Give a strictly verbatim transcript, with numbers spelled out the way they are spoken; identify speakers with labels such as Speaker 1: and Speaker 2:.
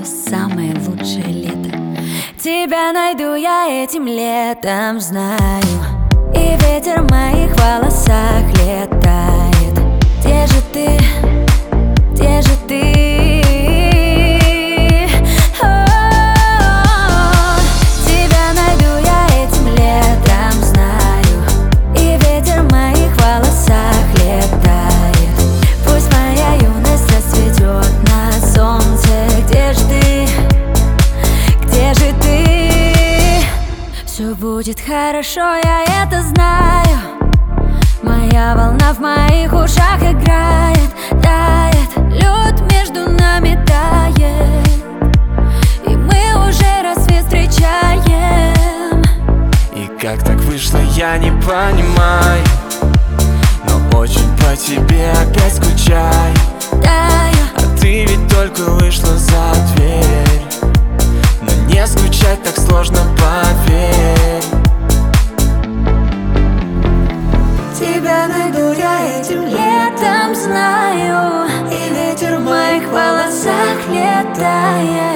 Speaker 1: самое лучшее лето. Тебя найду я этим летом, знаю. И ветер в моих волосах летает. Где же ты? Где же ты? Все будет хорошо, я это знаю. Моя волна в моих ушах играет, тает, лед между нами тает, и мы уже рассвет встречаем.
Speaker 2: И как так вышло, я не понимаю, но очень по тебе опять скучаю.
Speaker 1: Таю.
Speaker 2: А ты ведь только вышла за дверь, но не скучать так сложно, поверь.
Speaker 1: Тебя найду я этим летом, знаю. И ветер в моих волосах летает.